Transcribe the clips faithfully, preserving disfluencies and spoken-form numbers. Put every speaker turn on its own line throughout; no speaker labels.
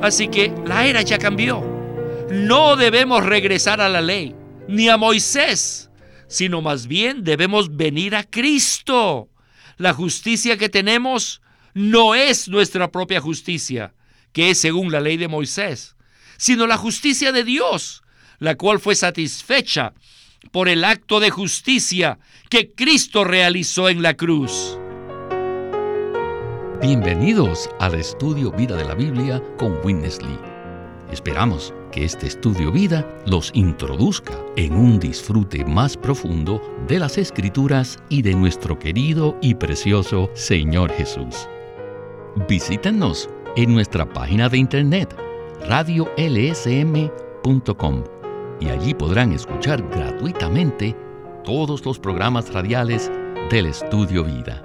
Así que la era ya cambió. No debemos regresar a la ley, ni a Moisés, sino más bien debemos venir a Cristo. La justicia que tenemos no es nuestra propia justicia, que es según la ley de Moisés, sino la justicia de Dios, la cual fue satisfecha por el acto de justicia que Cristo realizó en la cruz.
Bienvenidos al Estudio Vida de la Biblia con Witness Lee. Esperamos que este Estudio Vida los introduzca en un disfrute más profundo de las Escrituras y de nuestro querido y precioso Señor Jesús. Visítenos en nuestra página de internet radio l s m punto com y allí podrán escuchar gratuitamente todos los programas radiales del Estudio Vida.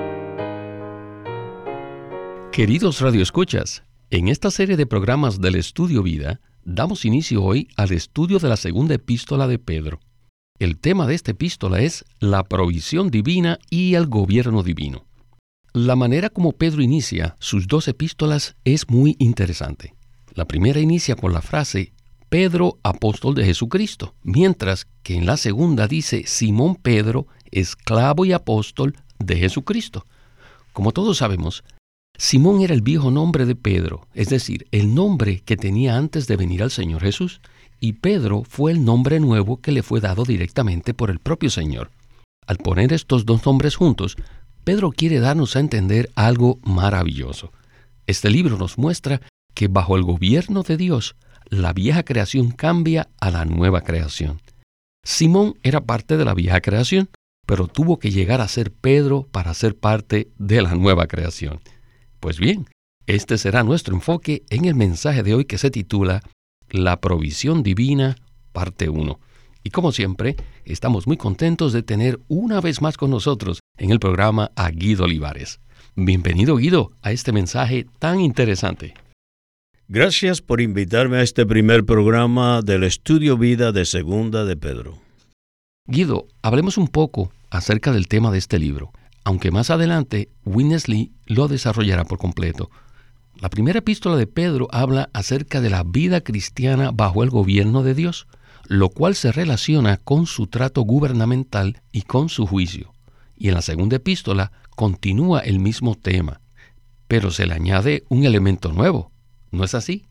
Queridos radioescuchas, en esta serie de programas del Estudio Vida, damos inicio hoy al estudio de la segunda epístola de Pedro. El tema de esta epístola es la provisión divina y el gobierno divino. La manera como Pedro inicia sus dos epístolas es muy interesante. La primera inicia con la frase Pedro, apóstol de Jesucristo, mientras que en la segunda dice Simón Pedro, esclavo y apóstol de Jesucristo. Como todos sabemos, Simón era el viejo nombre de Pedro, es decir, el nombre que tenía antes de venir al Señor Jesús, y Pedro fue el nombre nuevo que le fue dado directamente por el propio Señor. Al poner estos dos nombres juntos, Pedro quiere darnos a entender algo maravilloso. Este libro nos muestra que bajo el gobierno de Dios, la vieja creación cambia a la nueva creación. Simón era parte de la vieja creación, pero tuvo que llegar a ser Pedro para ser parte de la nueva creación. Pues bien, este será nuestro enfoque en el mensaje de hoy que se titula La provisión divina, parte uno. Y como siempre, estamos muy contentos de tener una vez más con nosotros en el programa a Guido Olivares. Bienvenido, Guido, a este mensaje tan interesante.
Gracias por invitarme a este primer programa del Estudio Vida de Segunda de Pedro.
Guido, hablemos un poco acerca del tema de este libro, aunque más adelante Witness Lee lo desarrollará por completo. La primera epístola de Pedro habla acerca de la vida cristiana bajo el gobierno de Dios, lo cual se relaciona con su trato gubernamental y con su juicio. Y en la segunda epístola continúa el mismo tema, pero se le añade un elemento nuevo. ¿No es así?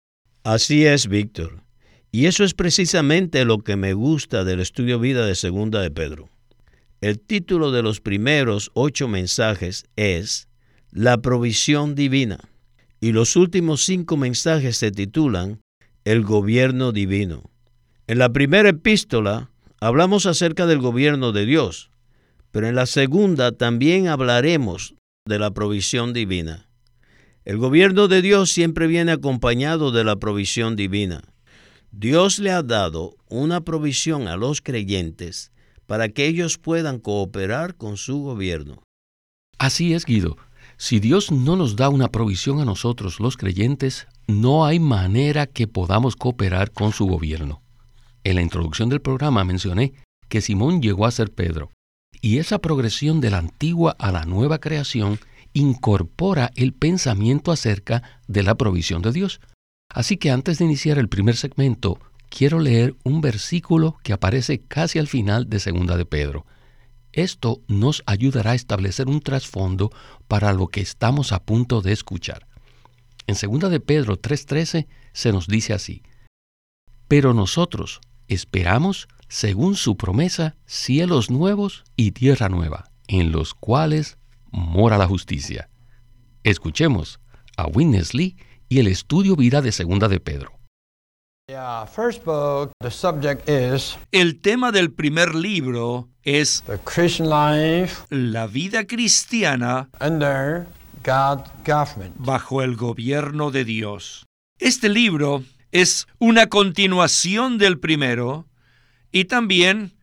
Así es, Víctor. Y eso es precisamente lo que me gusta del Estudio Vida de Segunda de Pedro. El título de los primeros ocho mensajes es La provisión divina, y los últimos cinco mensajes se titulan El gobierno divino. En la primera epístola hablamos acerca del gobierno de Dios, pero en la segunda también hablaremos de la provisión divina. El gobierno de Dios siempre viene acompañado de la provisión divina. Dios le ha dado una provisión a los creyentes para que ellos puedan cooperar con su gobierno.
Así es, Guido. Si Dios no nos da una provisión a nosotros, los creyentes, no hay manera que podamos cooperar con su gobierno. En la introducción del programa mencioné que Simón llegó a ser Pedro, y esa progresión de la antigua a la nueva creación incorpora el pensamiento acerca de la provisión de Dios. Así que antes de iniciar el primer segmento, quiero leer un versículo que aparece casi al final de Segunda de Pedro. Esto nos ayudará a establecer un trasfondo para lo que estamos a punto de escuchar. En Segunda de Pedro tres trece se nos dice así: Pero nosotros esperamos, según su promesa, cielos nuevos y tierra nueva, en los cuales mora la justicia. Escuchemos a Witness Lee y el Estudio Vida de Segunda de Pedro.
Yeah, first book, the subject is
El tema del primer libro es
the Christian life
la vida cristiana
under God's government.
bajo el gobierno de Dios. Este libro es una continuación del primero y también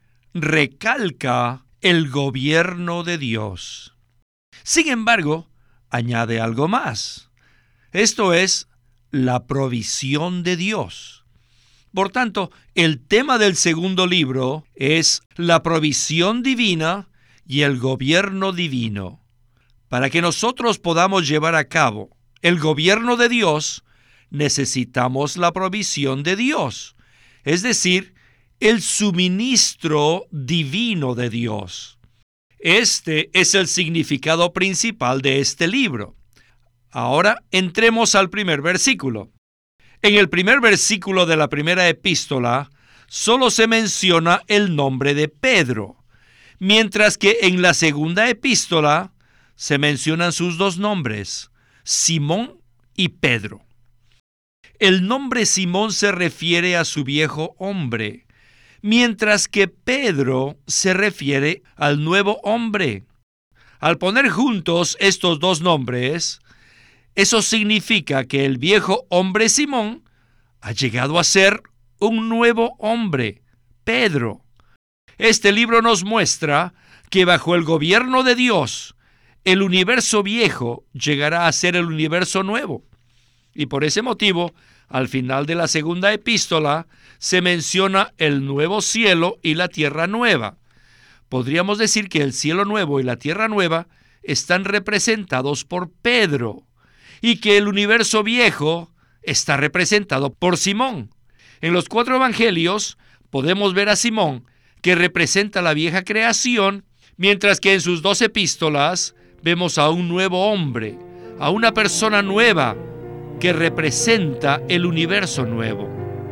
recalca el gobierno de Dios. Sin embargo, añade algo más. Esto es la provisión de Dios. Por tanto, el tema del segundo libro es la provisión divina y el gobierno divino. Para que nosotros podamos llevar a cabo el gobierno de Dios, necesitamos la provisión de Dios, es decir, el suministro divino de Dios. Este es el significado principal de este libro. Ahora entremos al primer versículo. En el primer versículo de la primera epístola, solo se menciona el nombre de Pedro, mientras que en la segunda epístola se mencionan sus dos nombres, Simón y Pedro. El nombre Simón se refiere a su viejo hombre, mientras que Pedro se refiere al nuevo hombre. Al poner juntos estos dos nombres, eso significa que el viejo hombre Simón ha llegado a ser un nuevo hombre, Pedro. Este libro nos muestra que bajo el gobierno de Dios, el universo viejo llegará a ser el universo nuevo. Y por ese motivo, al final de la segunda epístola, se menciona el nuevo cielo y la tierra nueva. Podríamos decir que el cielo nuevo y la tierra nueva están representados por Pedro, y que el universo viejo está representado por Simón. En los cuatro evangelios podemos ver a Simón, que representa la vieja creación, mientras que en sus dos epístolas vemos a un nuevo hombre, a una persona nueva, que representa el universo nuevo.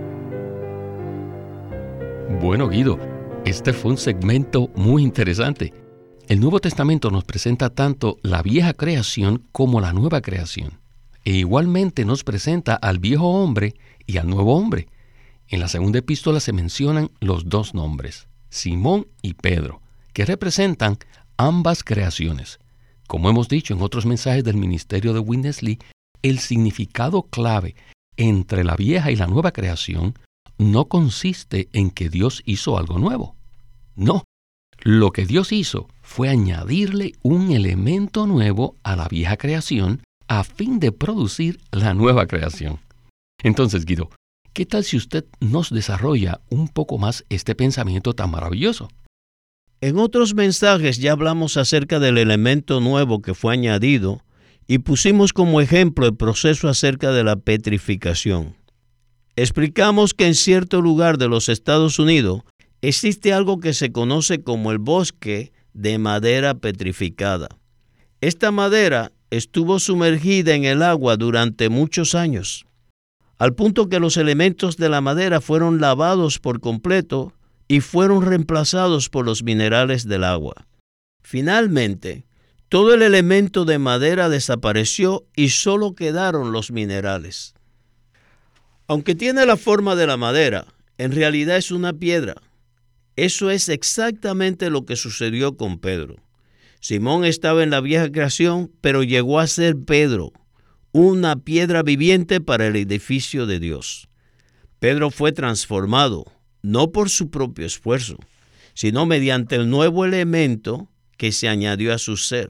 Bueno, Guido, este fue un segmento muy interesante. El Nuevo Testamento nos presenta tanto la vieja creación como la nueva creación. E igualmente nos presenta al viejo hombre y al nuevo hombre. En la segunda epístola se mencionan los dos nombres, Simón y Pedro, que representan ambas creaciones. Como hemos dicho en otros mensajes del ministerio de Witness Lee, el significado clave entre la vieja y la nueva creación no consiste en que Dios hizo algo nuevo. No, lo que Dios hizo fue añadirle un elemento nuevo a la vieja creación a fin de producir la nueva creación. Entonces, Guido, ¿qué tal si usted nos desarrolla un poco más este pensamiento tan maravilloso?
En otros mensajes ya hablamos acerca del elemento nuevo que fue añadido y pusimos como ejemplo el proceso acerca de la petrificación. Explicamos que en cierto lugar de los Estados Unidos existe algo que se conoce como el bosque de madera petrificada. Esta madera estuvo sumergida en el agua durante muchos años, al punto que los elementos de la madera fueron lavados por completo y fueron reemplazados por los minerales del agua. Finalmente, todo el elemento de madera desapareció y solo quedaron los minerales. Aunque tiene la forma de la madera, en realidad es una piedra. Eso es exactamente lo que sucedió con Pedro. Simón estaba en la vieja creación, pero llegó a ser Pedro, una piedra viviente para el edificio de Dios. Pedro fue transformado, no por su propio esfuerzo, sino mediante el nuevo elemento que se añadió a su ser.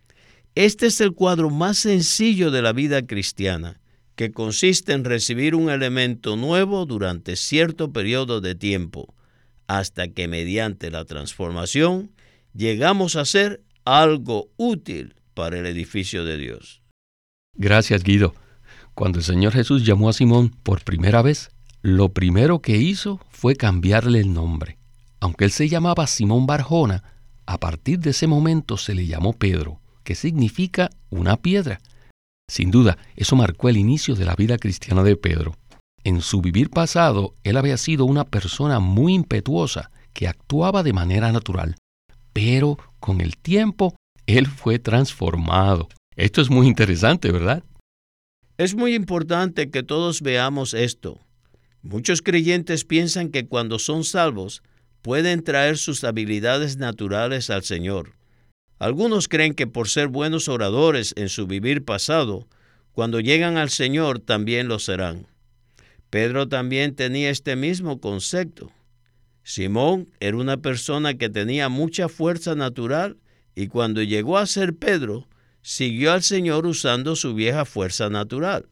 Este es el cuadro más sencillo de la vida cristiana, que consiste en recibir un elemento nuevo durante cierto periodo de tiempo, hasta que mediante la transformación llegamos a ser algo útil para el edificio de Dios.
Gracias, Guido. Cuando el Señor Jesús llamó a Simón por primera vez, lo primero que hizo fue cambiarle el nombre. Aunque él se llamaba Simón Barjona, a partir de ese momento se le llamó Pedro, que significa una piedra. Sin duda, eso marcó el inicio de la vida cristiana de Pedro. En su vivir pasado, él había sido una persona muy impetuosa, que actuaba de manera natural. Pero con el tiempo, él fue transformado. Esto es muy interesante, ¿verdad?
Es muy importante que todos veamos esto. Muchos creyentes piensan que cuando son salvos, pueden traer sus habilidades naturales al Señor. Algunos creen que por ser buenos oradores en su vivir pasado, cuando llegan al Señor también lo serán. Pedro también tenía este mismo concepto. Simón era una persona que tenía mucha fuerza natural y cuando llegó a ser Pedro, siguió al Señor usando su vieja fuerza natural.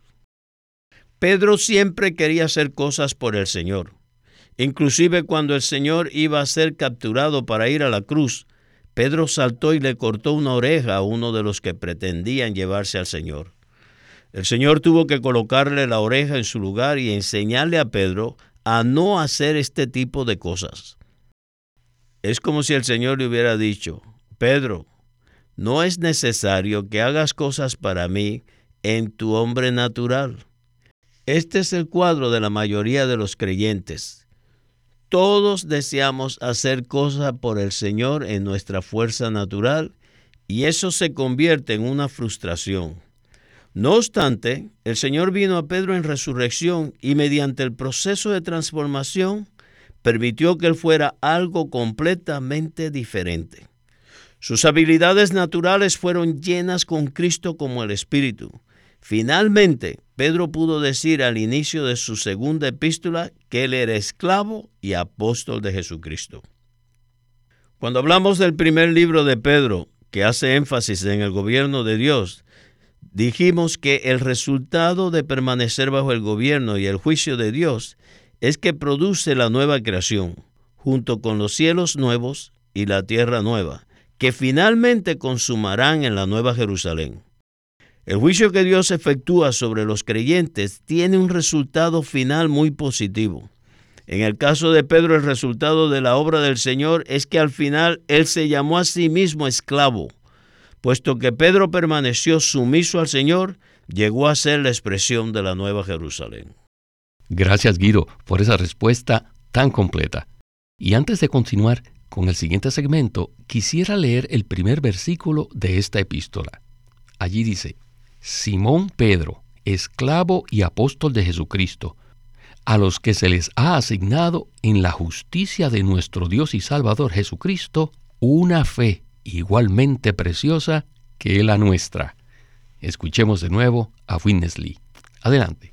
Pedro siempre quería hacer cosas por el Señor. Inclusive cuando el Señor iba a ser capturado para ir a la cruz, Pedro saltó y le cortó una oreja a uno de los que pretendían llevarse al Señor. El Señor tuvo que colocarle la oreja en su lugar y enseñarle a Pedro a no hacer este tipo de cosas. Es como si el Señor le hubiera dicho: Pedro, no es necesario que hagas cosas para mí en tu hombre natural. Este es el cuadro de la mayoría de los creyentes. Todos deseamos hacer cosas por el Señor en nuestra fuerza natural y eso se convierte en una frustración. No obstante, el Señor vino a Pedro en resurrección y mediante el proceso de transformación permitió que él fuera algo completamente diferente. Sus habilidades naturales fueron llenas con Cristo como el Espíritu. Finalmente, Pedro pudo decir al inicio de su segunda epístola que él era esclavo y apóstol de Jesucristo. Cuando hablamos del primer libro de Pedro, que hace énfasis en el gobierno de Dios, dijimos que el resultado de permanecer bajo el gobierno y el juicio de Dios es que produce la nueva creación, junto con los cielos nuevos y la tierra nueva, que finalmente consumarán en la nueva Jerusalén. El juicio que Dios efectúa sobre los creyentes tiene un resultado final muy positivo. En el caso de Pedro, el resultado de la obra del Señor es que al final él se llamó a sí mismo esclavo. Puesto que Pedro permaneció sumiso al Señor, llegó a ser la expresión de la nueva Jerusalén.
Gracias, Guido, por esa respuesta tan completa. Y antes de continuar con el siguiente segmento, quisiera leer el primer versículo de esta epístola. Allí dice: Simón Pedro, esclavo y apóstol de Jesucristo, a los que se les ha asignado en la justicia de nuestro Dios y Salvador Jesucristo una fe igualmente preciosa que la nuestra. Escuchemos de nuevo a Witness Lee. Adelante.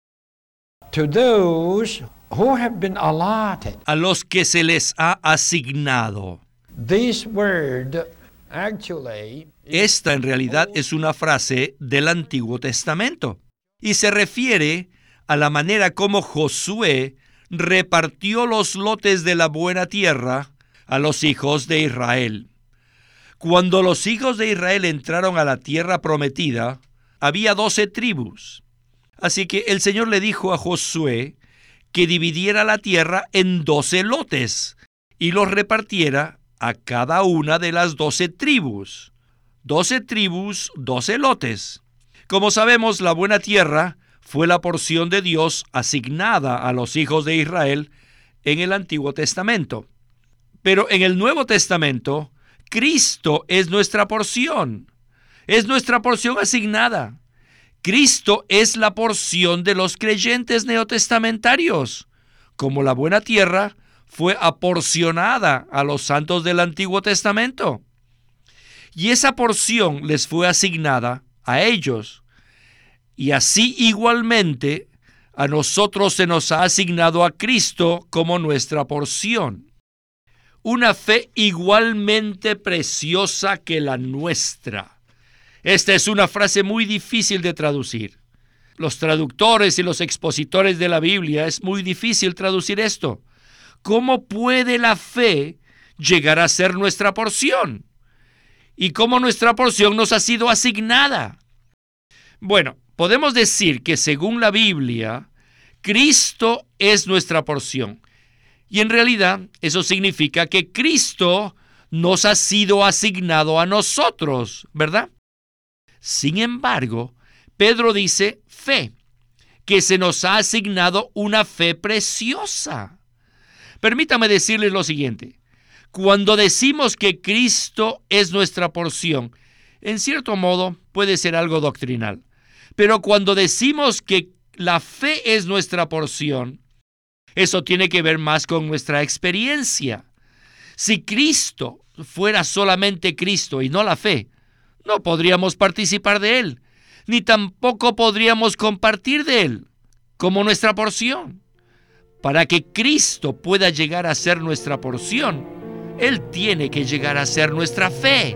To those who have been allotted.
A los que se les ha asignado.
This word actually.
Esta en realidad es una frase del Antiguo Testamento y se refiere a la manera como Josué repartió los lotes de la buena tierra a los hijos de Israel. Cuando los hijos de Israel entraron a la tierra prometida, había doce tribus. Así que el Señor le dijo a Josué que dividiera la tierra en doce lotes y los repartiera a cada una de las doce tribus. Doce tribus, doce lotes. Como sabemos, la buena tierra fue la porción de Dios asignada a los hijos de Israel en el Antiguo Testamento. Pero en el Nuevo Testamento, Cristo es nuestra porción. Es nuestra porción asignada. Cristo es la porción de los creyentes neotestamentarios. Como la buena tierra fue aporcionada a los santos del Antiguo Testamento. Y esa porción les fue asignada a ellos. Y así igualmente a nosotros se nos ha asignado a Cristo como nuestra porción. Una fe igualmente preciosa que la nuestra. Esta es una frase muy difícil de traducir. Los traductores y los expositores de la Biblia es muy difícil traducir esto. ¿Cómo puede la fe llegar a ser nuestra porción? ¿Y cómo nuestra porción nos ha sido asignada? Bueno, podemos decir que según la Biblia, Cristo es nuestra porción. Y en realidad, eso significa que Cristo nos ha sido asignado a nosotros, ¿verdad? Sin embargo, Pedro dice fe, que se nos ha asignado una fe preciosa. Permítame decirles lo siguiente. Cuando decimos que Cristo es nuestra porción, en cierto modo puede ser algo doctrinal. Pero cuando decimos que la fe es nuestra porción, eso tiene que ver más con nuestra experiencia. Si Cristo fuera solamente Cristo y no la fe, no podríamos participar de Él, ni tampoco podríamos compartir de Él como nuestra porción. Para que Cristo pueda llegar a ser nuestra porción, Él tiene que llegar a ser nuestra fe.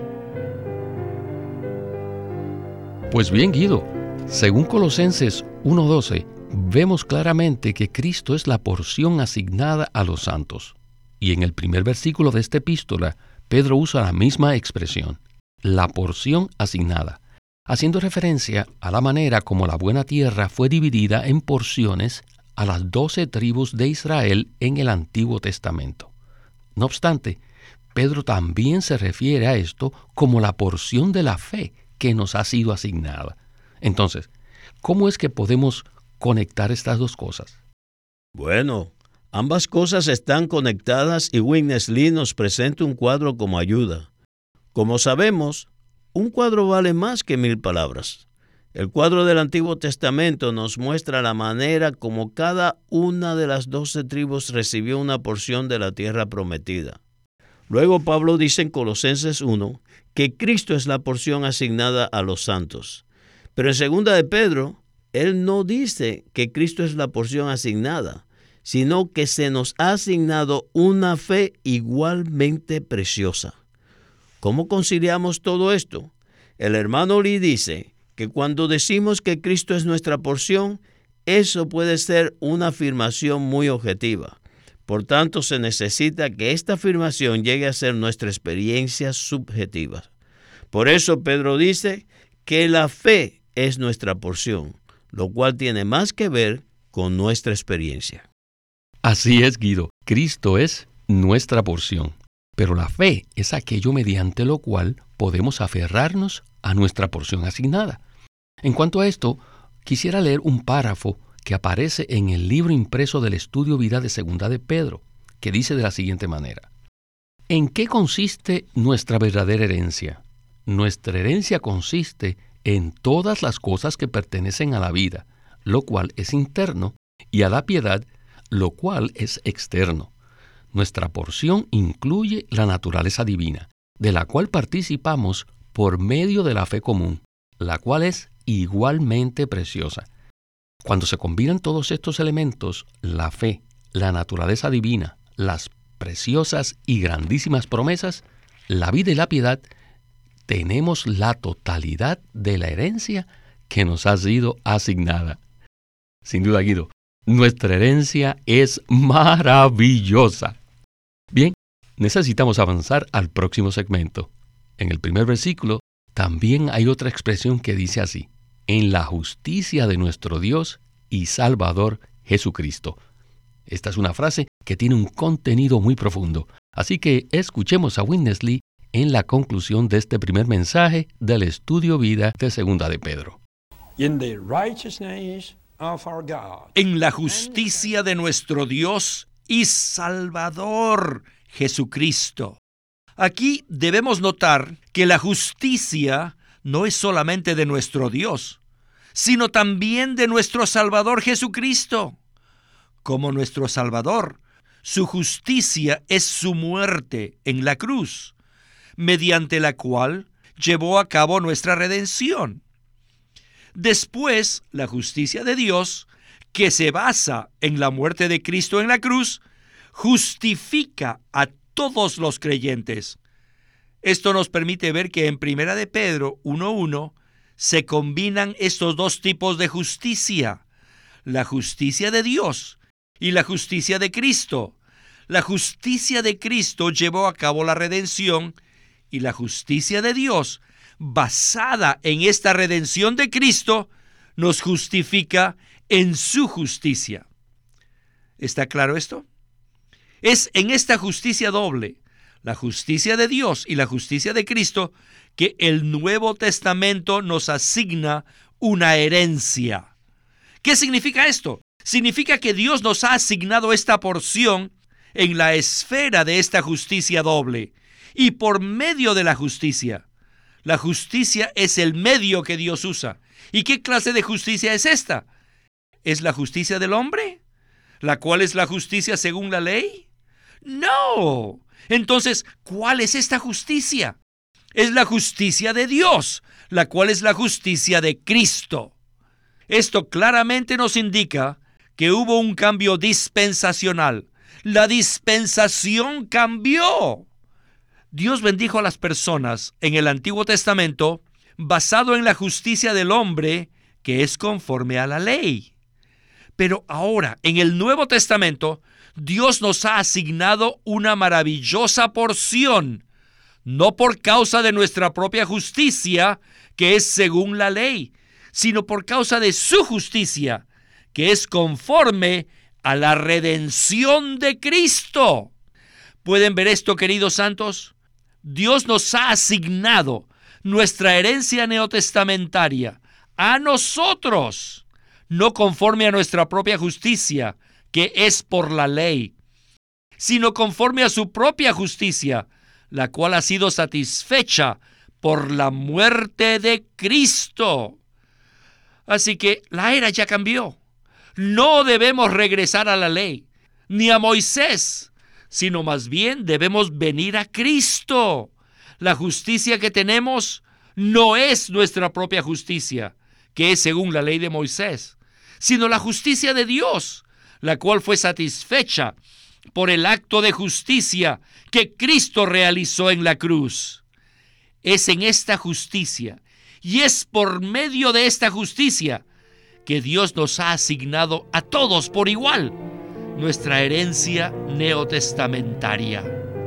Pues bien, Guido, según Colosenses uno doce, vemos claramente que Cristo es la porción asignada a los santos. Y en el primer versículo de esta epístola, Pedro usa la misma expresión, la porción asignada. haciendo referencia a la manera como la buena tierra fue dividida en porciones a las doce tribus de Israel en el Antiguo Testamento. No obstante, Pedro también se refiere a esto como la porción de la fe que nos ha sido asignada. Entonces, ¿cómo es que podemos conectar estas dos cosas?
Bueno, ambas cosas están conectadas y Witness Lee nos presenta un cuadro como ayuda. Como sabemos, un cuadro vale más que mil palabras. El cuadro del Antiguo Testamento nos muestra la manera como cada una de las doce tribus recibió una porción de la tierra prometida. Luego Pablo dice en Colosenses uno que Cristo es la porción asignada a los santos. Pero en segunda de Pedro, él no dice que Cristo es la porción asignada, sino que se nos ha asignado una fe igualmente preciosa. ¿Cómo conciliamos todo esto? El hermano Lee dice que cuando decimos que Cristo es nuestra porción, eso puede ser una afirmación muy objetiva. Por tanto, se necesita que esta afirmación llegue a ser nuestra experiencia subjetiva. Por eso Pedro dice que la fe es nuestra porción, lo cual tiene más que ver con nuestra experiencia.
Así es, Guido. Cristo es nuestra porción, pero la fe es aquello mediante lo cual podemos aferrarnos a nuestra porción asignada. En cuanto a esto, quisiera leer un párrafo que aparece en el libro impreso del Estudio Vida de Segunda de Pedro, que dice de la siguiente manera: ¿en qué consiste nuestra verdadera herencia? Nuestra herencia consiste en todas las cosas que pertenecen a la vida, lo cual es interno, y a la piedad, lo cual es externo. Nuestra porción incluye la naturaleza divina, de la cual participamos por medio de la fe común, la cual es igualmente preciosa. Cuando se combinan todos estos elementos, la fe, la naturaleza divina, las preciosas y grandísimas promesas, la vida y la piedad, tenemos la totalidad de la herencia que nos ha sido asignada. Sin duda, Guido, nuestra herencia es maravillosa. Bien, necesitamos avanzar al próximo segmento. En el primer versículo también hay otra expresión que dice así: en la justicia de nuestro Dios y Salvador Jesucristo. Esta es una frase que tiene un contenido muy profundo. Así que escuchemos a Witness Lee en la conclusión de este primer mensaje del Estudio Vida de Segunda de Pedro.
In the righteousness of our God.
En la justicia de nuestro Dios y Salvador Jesucristo. Aquí debemos notar que la justicia no es solamente de nuestro Dios, sino también de nuestro Salvador Jesucristo. Como nuestro Salvador, su justicia es su muerte en la cruz, mediante la cual llevó a cabo nuestra redención. Después, la justicia de Dios, que se basa en la muerte de Cristo en la cruz, justifica a todos los creyentes. Esto nos permite ver que en Primera de Pedro uno uno se combinan estos dos tipos de justicia: la justicia de Dios y la justicia de Cristo. La justicia de Cristo llevó a cabo la redención, y la justicia de Dios, basada en esta redención de Cristo, nos justifica en su justicia. ¿Está claro esto? Es en esta justicia doble, la justicia de Dios y la justicia de Cristo, que el Nuevo Testamento nos asigna una herencia. ¿Qué significa esto? Significa que Dios nos ha asignado esta porción en la esfera de esta justicia doble, y por medio de la justicia. La justicia es el medio que Dios usa. ¿Y qué clase de justicia es esta? ¿Es la justicia del hombre? ¿La cual es la justicia según la ley? No. Entonces, ¿cuál es esta justicia? Es la justicia de Dios, la cual es la justicia de Cristo. Esto claramente nos indica que hubo un cambio dispensacional. La dispensación cambió. Dios bendijo a las personas en el Antiguo Testamento basado en la justicia del hombre, que es conforme a la ley. Pero ahora, en el Nuevo Testamento, Dios nos ha asignado una maravillosa porción, no por causa de nuestra propia justicia que es según la ley, sino por causa de su justicia, que es conforme a la redención de Cristo. ¿Pueden ver esto, queridos santos? Dios nos ha asignado nuestra herencia neotestamentaria a nosotros, no conforme a nuestra propia justicia, que es por la ley, sino conforme a su propia justicia, la cual ha sido satisfecha por la muerte de Cristo. Así que la era ya cambió. No debemos regresar a la ley, ni a Moisés, sino más bien debemos venir a Cristo. La justicia que tenemos no es nuestra propia justicia, que es según la ley de Moisés, sino la justicia de Dios, la cual fue satisfecha por el acto de justicia que Cristo realizó en la cruz. Es en esta justicia, y es por medio de esta justicia, que Dios nos ha asignado a todos por igual nuestra herencia neotestamentaria.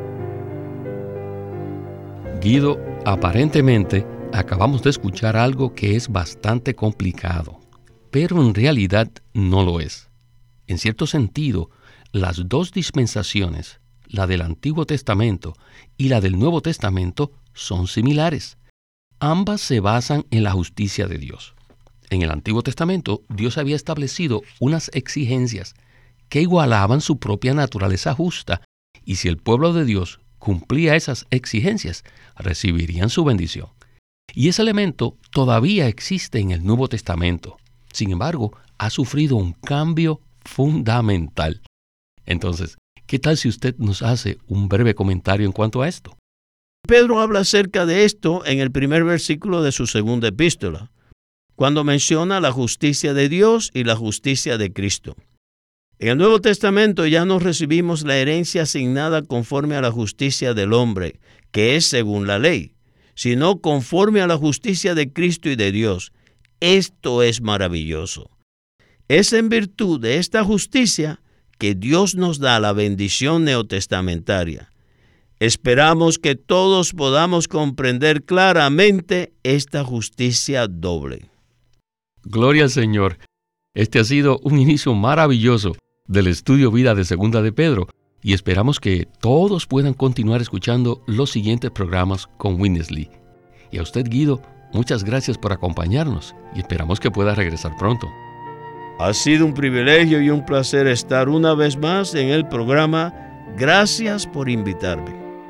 Guido, aparentemente acabamos de escuchar algo que es bastante complicado, pero en realidad no lo es. En cierto sentido, las dos dispensaciones, la del Antiguo Testamento y la del Nuevo Testamento, son similares. Ambas se basan en la justicia de Dios. En el Antiguo Testamento, Dios había establecido unas exigencias que igualaban su propia naturaleza justa, y si el pueblo de Dios cumplía esas exigencias, recibirían su bendición. Y ese elemento todavía existe en el Nuevo Testamento. Sin embargo, ha sufrido un cambio fundamental. Entonces, ¿qué tal si usted nos hace un breve comentario en cuanto a esto?
Pedro habla acerca de esto en el primer versículo de su segunda epístola, cuando menciona la justicia de Dios y la justicia de Cristo. En el Nuevo Testamento ya no recibimos la herencia asignada conforme a la justicia del hombre, que es según la ley, sino conforme a la justicia de Cristo y de Dios. Esto es maravilloso. Es en virtud de esta justicia que Dios nos da la bendición neotestamentaria. Esperamos que todos podamos comprender claramente esta justicia doble.
Gloria al Señor. Este ha sido un inicio maravilloso del estudio vida de Segunda de Pedro, y esperamos que todos puedan continuar escuchando los siguientes programas con Witness Lee. Y a usted, Guido, muchas gracias por acompañarnos y esperamos que pueda regresar pronto.
Ha sido un privilegio y un placer estar una vez más en el programa. Gracias por invitarme.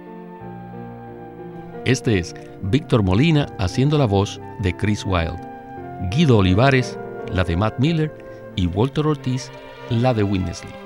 Este es Víctor Molina haciendo la voz de Chris Wilde, Guido Olivares, la de Matt Miller, y Walter Ortiz, la de Witness Lee.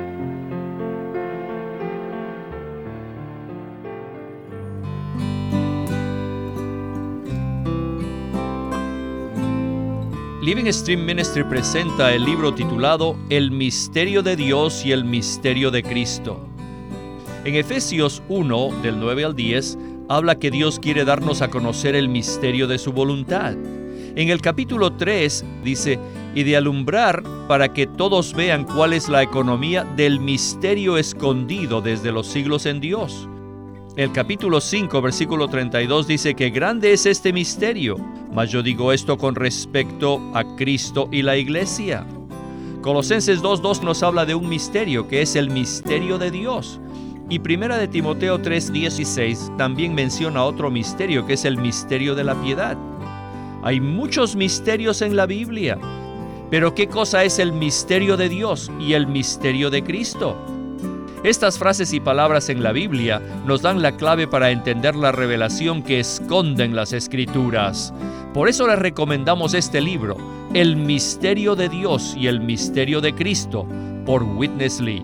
Living Stream Ministry presenta el libro titulado El misterio de Dios y el misterio de Cristo. En Efesios uno, del nueve al diez, habla que Dios quiere darnos a conocer el misterio de su voluntad. En el capítulo tres dice, y de alumbrar para que todos vean cuál es la economía del misterio escondido desde los siglos en Dios. El capítulo cinco, versículo treinta y dos dice que grande es este misterio, mas yo digo esto con respecto a Cristo y la iglesia. Colosenses dos dos nos habla de un misterio que es el misterio de Dios. Y Primera de Timoteo tres dieciséis también menciona otro misterio que es el misterio de la piedad. Hay muchos misterios en la Biblia, pero ¿qué cosa es el misterio de Dios y el misterio de Cristo? Estas frases y palabras en la Biblia nos dan la clave para entender la revelación que esconden las Escrituras. Por eso les recomendamos este libro, El misterio de Dios y el misterio de Cristo, por Witness Lee.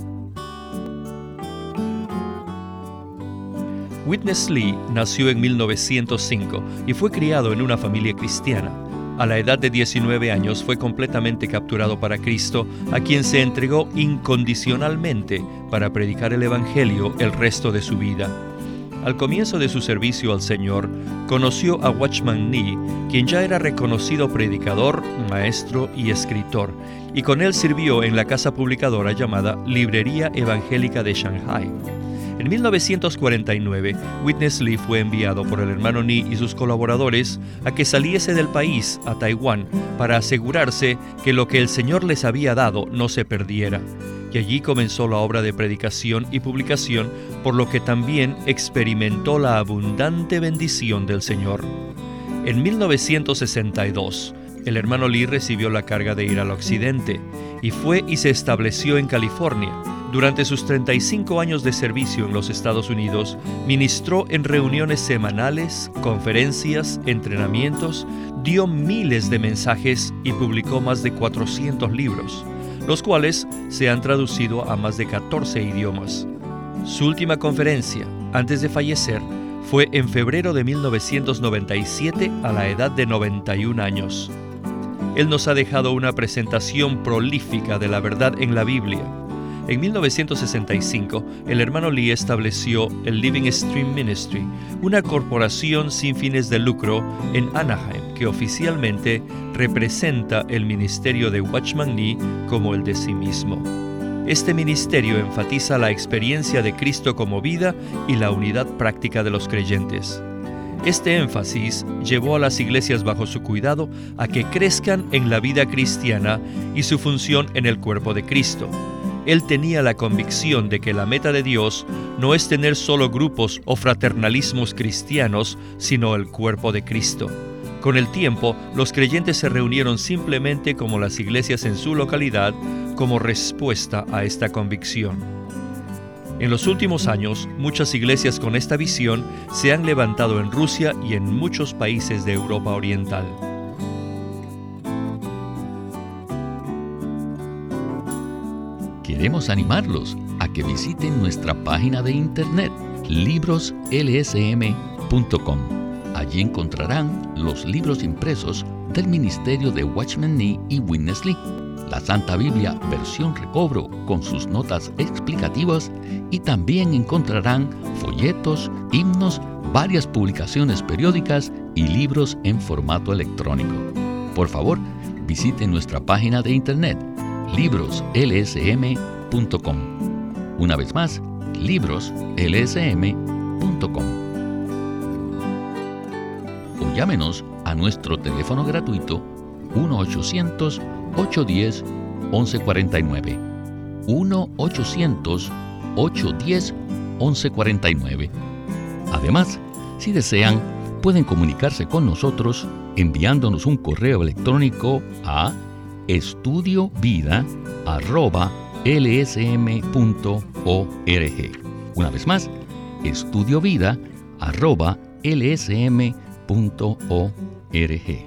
Witness Lee nació en mil novecientos cinco y fue criado en una familia cristiana. A la edad de diecinueve años fue completamente capturado para Cristo, a quien se entregó incondicionalmente para predicar el Evangelio el resto de su vida. Al comienzo de su servicio al Señor, conoció a Watchman Nee, quien ya era reconocido predicador, maestro y escritor, y con él sirvió en la casa publicadora llamada Librería Evangélica de Shanghai. En En mil novecientos cuarenta y nueve, Witness Lee fue enviado por el hermano Ni y sus colaboradores a que saliese del país a Taiwán para asegurarse que lo que el Señor les había dado no se perdiera. Y allí comenzó la obra de predicación y publicación, por lo que también experimentó la abundante bendición del Señor. En mil novecientos sesenta y dos, el hermano Lee recibió la carga de ir al occidente y fue y se estableció en California. Durante sus treinta y cinco años de servicio en los Estados Unidos, ministró en reuniones semanales, conferencias, entrenamientos, dio miles de mensajes y publicó más de cuatrocientos libros, los cuales se han traducido a más de catorce idiomas. Su última conferencia, antes de fallecer, fue en febrero de mil novecientos noventa y siete a la edad de noventa y un años. Él nos ha dejado una presentación prolífica de la verdad en la Biblia. En mil novecientos sesenta y cinco, el hermano Lee estableció el Living Stream Ministry, una corporación sin fines de lucro en Anaheim que oficialmente representa el ministerio de Watchman Nee como el de sí mismo. Este ministerio enfatiza la experiencia de Cristo como vida y la unidad práctica de los creyentes. Este énfasis llevó a las iglesias bajo su cuidado a que crezcan en la vida cristiana y su función en el cuerpo de Cristo. Él tenía la convicción de que la meta de Dios no es tener solo grupos o fraternalismos cristianos, sino el cuerpo de Cristo. Con el tiempo, los creyentes se reunieron simplemente como las iglesias en su localidad, como respuesta a esta convicción. En los últimos años, muchas iglesias con esta visión se han levantado en Rusia y en muchos países de Europa Oriental.
Queremos animarlos a que visiten nuestra página de internet libros l s m punto com. Allí encontrarán los libros impresos del ministerio de Watchman Nee y Witness Lee, la Santa Biblia versión recobro con sus notas explicativas, y también encontrarán folletos, himnos, varias publicaciones periódicas y libros en formato electrónico. Por favor, visiten nuestra página de internet libros l s m punto com. Una vez más, libros l s m punto com. O llámenos a nuestro teléfono gratuito uno ochocientos, ocho uno cero, once cuarenta y nueve. uno ochocientos, ocho uno cero, once cuarenta y nueve. Además, si desean, pueden comunicarse con nosotros enviándonos un correo electrónico a estudiovida arroba l s m punto org. Una vez más, estudiovida arroba l s m punto org.